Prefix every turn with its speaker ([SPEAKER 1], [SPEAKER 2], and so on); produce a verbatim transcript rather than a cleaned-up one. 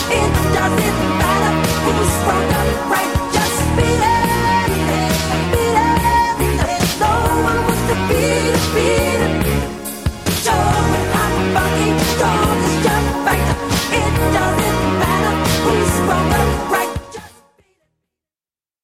[SPEAKER 1] It doesn't matter who's wrong or right. Just beat it, beat it. No one wants to beat it, beat it. Show me how funky, don't